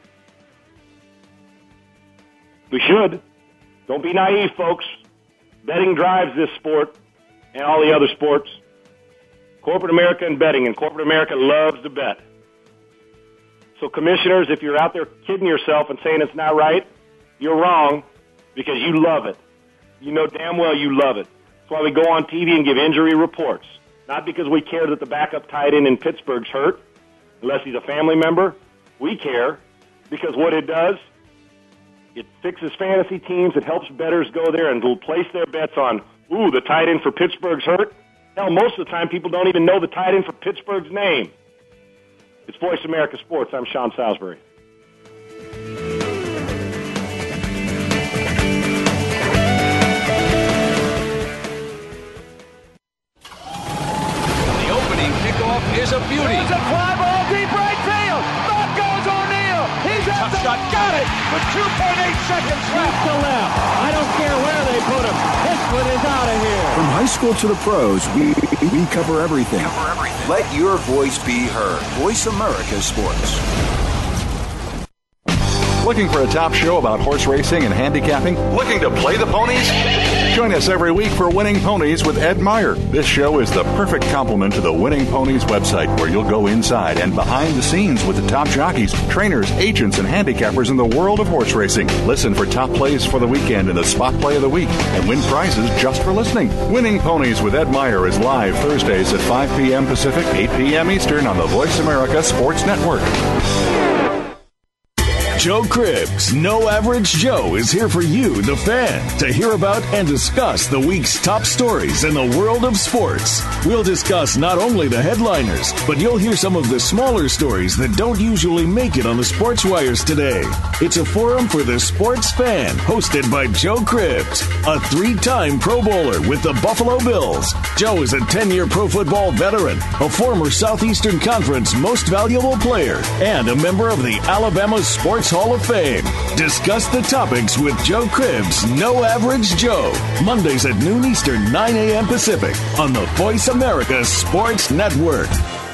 We should. Don't be naive, folks. Betting drives this sport and all the other sports. Corporate America and betting, and corporate America loves to bet. So commissioners, if you're out there kidding yourself and saying it's not right, you're wrong because you love it. You know damn well you love it. That's why we go on T V and give injury reports. Not because we care that the backup tight end in Pittsburgh's hurt, unless he's a family member. We care because what it does, it fixes fantasy teams. It helps bettors go there and place their bets on, ooh, the tight end for Pittsburgh's hurt. Hell, most of the time people don't even know the tight end for Pittsburgh's name. It's Voice America Sports. I'm Sean Salisbury. The opening kickoff is a beauty. It's a fly ball deep right field. Back goes O'Neal. He's at the shot. Got it with two point eight seconds left to left. I don't care where they put him. This one is out of here. From high school to the pros, we we cover everything. Cover everything. Let your voice be heard. Voice America Sports. Looking for a top show about horse racing and handicapping? Looking to play the ponies? Join us every week for Winning Ponies with Ed Meyer. This show is the perfect complement to the Winning Ponies website, where you'll go inside and behind the scenes with the top jockeys, trainers, agents, and handicappers in the world of horse racing. Listen for top plays for the weekend and the spot play of the week, and win prizes just for listening. Winning Ponies with Ed Meyer is live Thursdays at five p.m. Pacific, eight p.m. Eastern on the Voice America Sports Network. Joe Cribbs, No Average Joe, is here for you, the fan, to hear about and discuss the week's top stories in the world of sports. We'll discuss not only the headliners, but you'll hear some of the smaller stories that don't usually make it on the sports wires today. It's a forum for the sports fan, hosted by Joe Cribbs, a three-time Pro Bowler with the Buffalo Bills. Joe is a ten-year pro football veteran, a former Southeastern Conference Most Valuable Player, and a member of the Alabama Sports Hall of Fame. Discuss the topics with Joe Cribbs, No Average Joe, Mondays at noon Eastern, nine a.m. Pacific, on the Voice America Sports Network.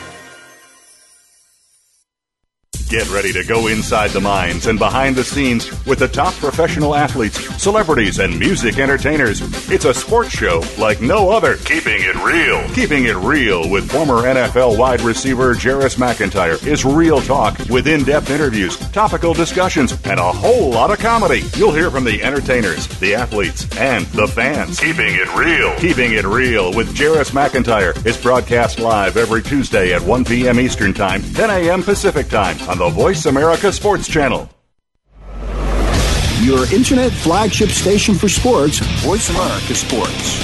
Get ready to go inside the minds and behind the scenes with the top professional athletes, celebrities, and music entertainers. It's a sports show like no other. Keeping it real. Keeping it real with former N F L wide receiver Jarris McIntyre is real talk with in-depth interviews, topical discussions, and a whole lot of comedy. You'll hear from the entertainers, the athletes, and the fans. Keeping it real. Keeping it real with Jarris McIntyre is broadcast live every Tuesday at one p.m. Eastern Time, ten a.m. Pacific Time on the Voice America Sports Channel. Your internet flagship station for sports, Voice America Sports.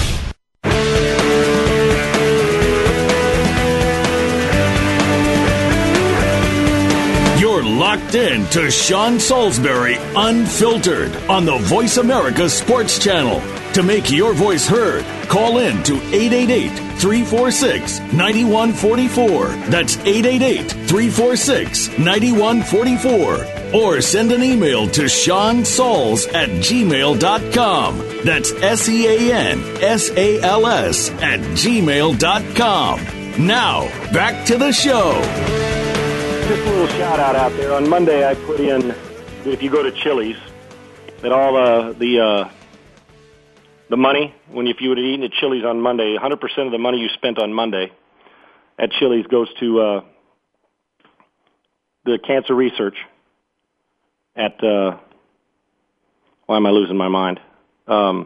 You're locked in to Sean Salisbury Unfiltered on the Voice America Sports Channel. To make your voice heard, call in to eight eight eight, three four six, nine one four four. That's eight eight eight, three four six, nine one four four. Or send an email to Sean Sauls at gmail dot com. That's S E A N S A L S at gmail dot com. Now, back to the show. Just a little shout-out out there. On Monday, I put in that if you go to Chili's, that all uh, the... Uh, The money, when if you would have eaten at Chili's on Monday, one hundred percent of the money you spent on Monday at Chili's goes to uh, the cancer research at, uh, why am I losing my mind? Um,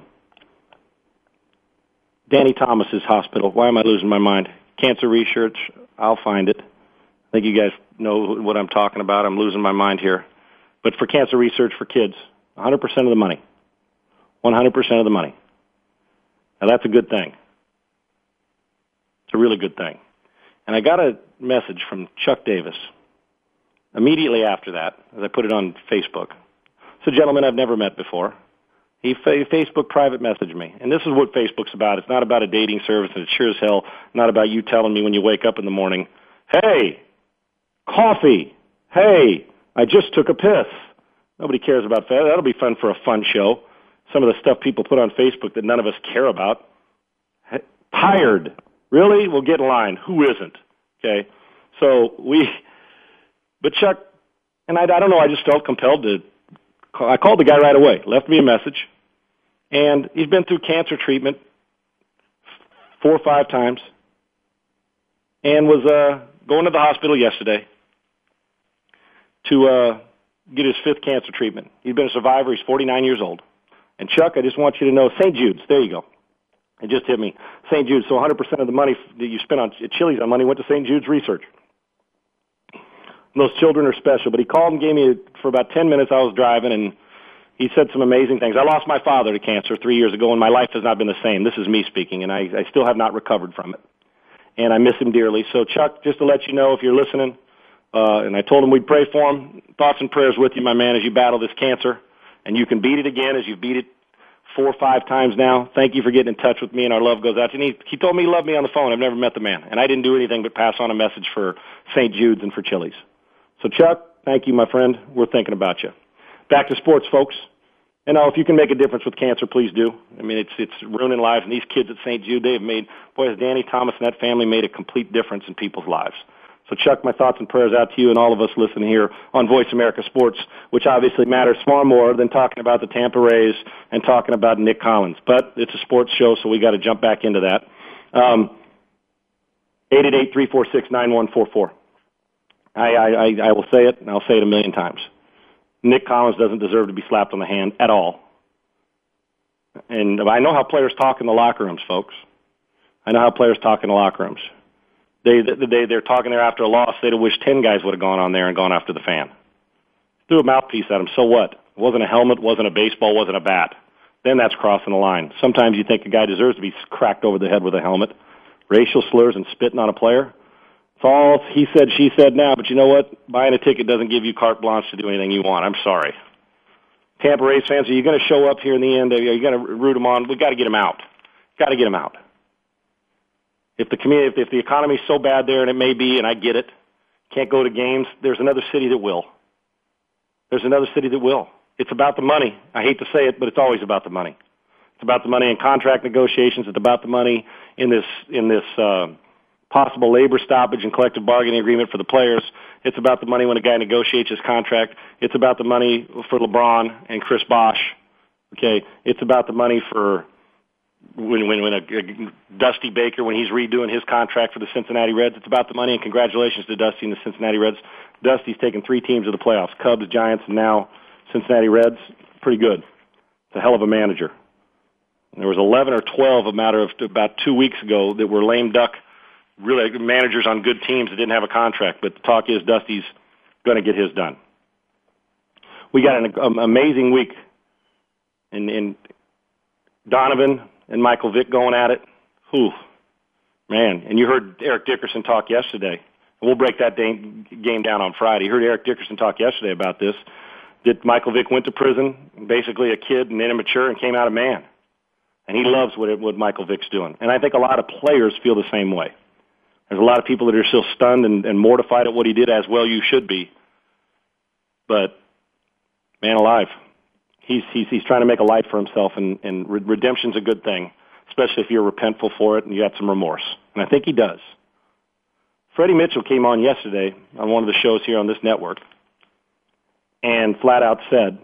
Danny Thomas's hospital. Why am I losing my mind? Cancer research, I'll find it. I think you guys know what I'm talking about. I'm losing my mind here. But for cancer research for kids, one hundred percent of the money. one hundred percent of the money. Now, that's a good thing. It's a really good thing. And I got a message from Chuck Davis immediately after that, as I put it on Facebook. It's a gentleman I've never met before. He fa- Facebook private messaged me. And this is what Facebook's about. It's not about a dating service, and it's sure as hell not about you telling me when you wake up in the morning, hey, coffee, hey, I just took a piss. Nobody cares about that. That'll be fun for a fun show. Some of the stuff people put on Facebook that none of us care about. Tired. Really? Well, get in line. Who isn't? Okay. So we, but Chuck, and I, I don't know, I just felt compelled to, call, I called the guy right away, left me a message, and he's been through cancer treatment four or five times, and was uh, going to the hospital yesterday to uh, get his fifth cancer treatment. He's been a survivor. He's forty-nine years old. And, Chuck, I just want you to know, Saint Jude's, there you go. It just hit me. Saint Jude's, so one hundred percent of the money that you spent on at Chili's on money went to Saint Jude's research. And those children are special. But he called and gave me, for about ten minutes, I was driving, and he said some amazing things. I lost my father to cancer three years ago, and my life has not been the same. This is me speaking, and I, I still have not recovered from it. And I miss him dearly. So, Chuck, just to let you know, if you're listening, uh, and I told him we'd pray for him, thoughts and prayers with you, my man, as you battle this cancer. And you can beat it again as you've beat it four or five times now. Thank you for getting in touch with me, and our love goes out to you. And he, he told me he loved me on the phone. I've never met the man. And I didn't do anything but pass on a message for Saint Jude's and for Chili's. So, Chuck, thank you, my friend. We're thinking about you. Back to sports, folks. And now, if you can make a difference with cancer, please do. I mean, it's it's ruining lives. And these kids at Saint Jude, they have made, boy, has Danny Thomas and that family made a complete difference in people's lives. So, Chuck, my thoughts and prayers out to you and all of us listening here on Voice America Sports, which obviously matters far more than talking about the Tampa Rays and talking about Nick Collins. But it's a sports show, so we got to jump back into that. Um, eight eight eight, three four six, nine one four four. I, I, I will say it, and I'll say it a million times. Nick Collins doesn't deserve to be slapped on the hand at all. And I know how players talk in the locker rooms, folks. I know how players talk in the locker rooms. They, they, they're talking there after a loss. They'd have wished ten guys would have gone on there and gone after the fan. Threw a mouthpiece at him. So what? It wasn't a helmet, wasn't a baseball, wasn't a bat. Then that's crossing the line. Sometimes you think a guy deserves to be cracked over the head with a helmet. Racial slurs and spitting on a player. It's all he said, she said now, but you know what? Buying a ticket doesn't give you carte blanche to do anything you want. I'm sorry. Tampa Rays fans, are you going to show up here in the end? Are you going to root them on? We've got to get them out. Got to get them out. If the community, if the economy's so bad there, and it may be, and I get it, can't go to games, there's another city that will. There's another city that will. It's about the money. I hate to say it, but it's always about the money. It's about the money in contract negotiations. It's about the money in this in this uh, possible labor stoppage and collective bargaining agreement for the players. It's about the money when a guy negotiates his contract. It's about the money for LeBron and Chris Bosh. Okay, it's about the money for when when when a, a Dusty Baker when he's redoing his contract for the Cincinnati Reds. It's about the money, and congratulations to Dusty and the Cincinnati Reds. Dusty's taken three teams to the playoffs: Cubs, Giants, and now Cincinnati Reds. Pretty good. It's a hell of a manager. There was eleven or twelve a matter of about two weeks ago that were lame duck, really managers on good teams that didn't have a contract. But the talk is Dusty's going to get his done. We got an um, amazing week in, in Donovan and Michael Vick going at it. Whew, man! And you heard Eric Dickerson talk yesterday. We'll break that day, game down on Friday. You heard Eric Dickerson talk yesterday about this. That Michael Vick went to prison, basically a kid and immature, and came out a man. And he loves what, it, what Michael Vick's doing. And I think a lot of players feel the same way. There's a lot of people that are still stunned and, and mortified at what he did, as well you should be. But, man alive, he's, he's, he's trying to make a life for himself, and, and redemption's a good thing, especially if you're repentful for it and you got some remorse. And I think he does. Freddie Mitchell came on yesterday on one of the shows here on this network and flat out said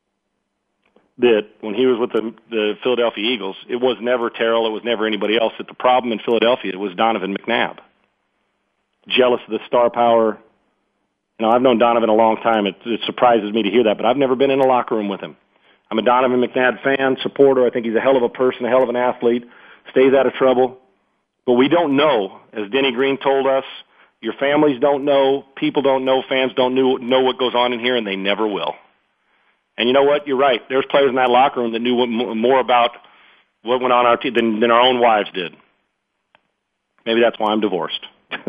that when he was with the, the Philadelphia Eagles, it was never Terrell, it was never anybody else. That the problem in Philadelphia was Donovan McNabb. Jealous of the star power. You know, I've known Donovan a long time. It, it surprises me to hear that, but I've never been in a locker room with him. I'm a Donovan McNabb fan, supporter. I think he's a hell of a person, a hell of an athlete, stays out of trouble. But we don't know, as Denny Green told us, your families don't know, people don't know, fans don't know, know what goes on in here, and they never will. And you know what? You're right. There's players in that locker room that knew what, more about what went on our team than, than our own wives did. Maybe that's why I'm divorced.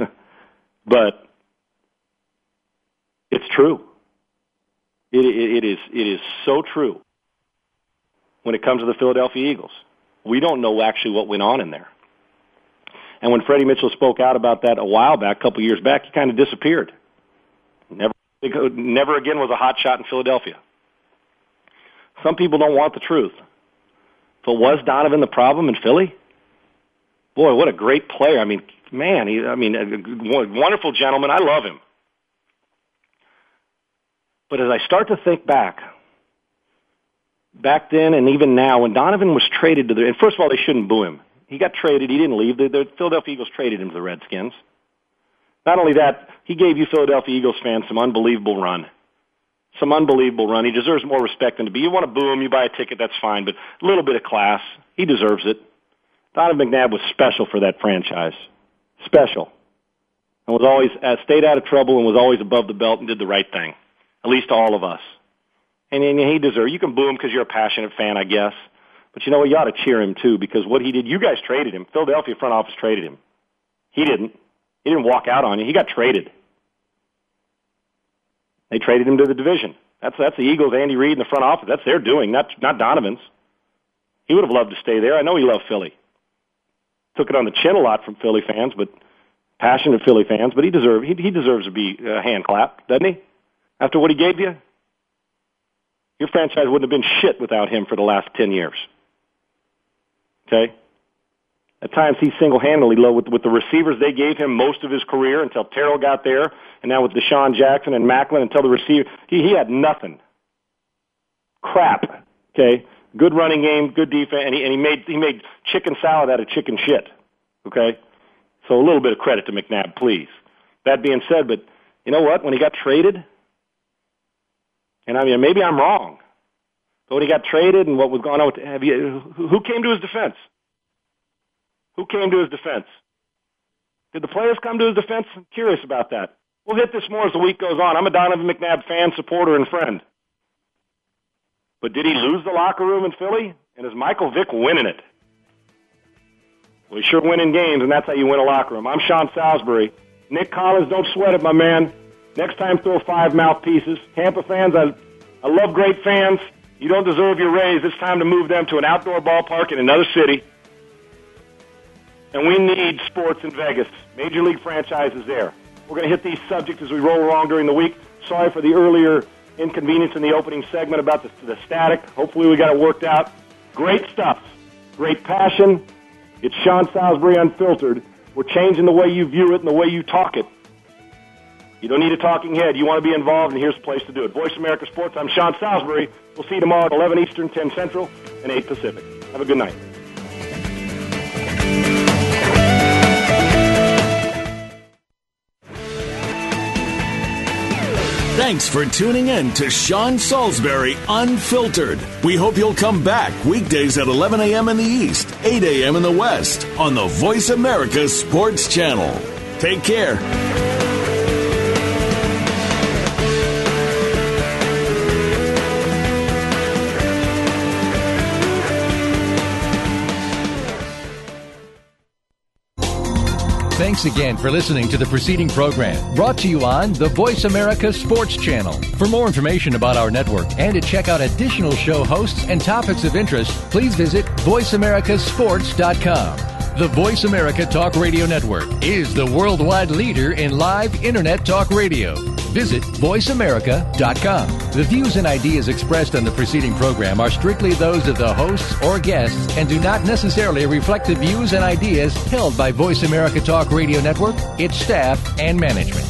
But it's true. It, it, it is it is so true when it comes to the Philadelphia Eagles. We don't know actually what went on in there. And when Freddie Mitchell spoke out about that a while back, a couple years back, he kind of disappeared. Never, never again was a hot shot in Philadelphia. Some people don't want the truth. But was Donovan the problem in Philly? Boy, what a great player. I mean, man, he, I mean, a wonderful gentleman. I love him. But as I start to think back, back then and even now, when Donovan was traded to the, and first of all, they shouldn't boo him. He got traded. He didn't leave. The, the Philadelphia Eagles traded him to the Redskins. Not only that, he gave you Philadelphia Eagles fans some unbelievable run. Some unbelievable run. He deserves more respect than to be. You want to boo him, you buy a ticket, that's fine, but a little bit of class. He deserves it. Donovan McNabb was special for that franchise. Special. And was always, uh, stayed out of trouble and was always above the belt and did the right thing. At least to all of us. And, and he deserves, you can boo him because you're a passionate fan, I guess. But you know what? You ought to cheer him, too, because what he did, you guys traded him. Philadelphia front office traded him. He didn't. He didn't walk out on you. He got traded. They traded him to the division. That's that's the Eagles, Andy Reid, and the front office. That's their doing, not not Donovan's. He would have loved to stay there. I know he loved Philly. Took it on the chin a lot from Philly fans, but passionate Philly fans. But he deserves he, he deserves to be uh, hand clapped, doesn't he? After what he gave you, your franchise wouldn't have been shit without him for the last ten years. Okay? At times, he's single-handedly low with, with the receivers they gave him most of his career until Terrell got there, and now with Deshaun Jackson and Macklin until the receiver, he, he had nothing. Crap. Okay? Good running game, good defense, and he, and he made he made chicken salad out of chicken shit. Okay? So a little bit of credit to McNabb, please. That being said, but you know what? When he got traded, and I mean, maybe I'm wrong, but when he got traded and what was going on with, have you, who came to his defense? Who came to his defense? Did the players come to his defense? I'm curious about that. We'll hit this more as the week goes on. I'm a Donovan McNabb fan, supporter, and friend. But did he lose the locker room in Philly? And is Michael Vick winning it? Well, he's sure winning games, and that's how you win a locker room. I'm Sean Salisbury. Nick Collins, don't sweat it, my man. Next time, throw five mouthpieces. Tampa fans, I, I love great fans. You don't deserve your raise. It's time to move them to an outdoor ballpark in another city. And we need sports in Vegas. Major League franchises there. We're going to hit these subjects as we roll along during the week. Sorry for the earlier inconvenience in the opening segment about the, the static. Hopefully we got it worked out. Great stuff. Great passion. It's Sean Salisbury Unfiltered. We're changing the way you view it and the way you talk it. You don't need a talking head. You want to be involved, and here's the place to do it. Voice America Sports. I'm Sean Salisbury. We'll see you tomorrow at eleven Eastern, ten Central, and eight Pacific. Have a good night. Thanks for tuning in to Sean Salisbury Unfiltered. We hope you'll come back weekdays at eleven a.m. in the East, eight a.m. in the West on the Voice America Sports Channel. Take care. Thanks again for listening to the preceding program, brought to you on the Voice America Sports Channel. For more information about our network and to check out additional show hosts and topics of interest, please visit voice america sports dot com. The Voice America Talk Radio Network is the worldwide leader in live Internet talk radio. Visit voice america dot com. The views and ideas expressed on the preceding program are strictly those of the hosts or guests and do not necessarily reflect the views and ideas held by Voice America Talk Radio Network, its staff, and management.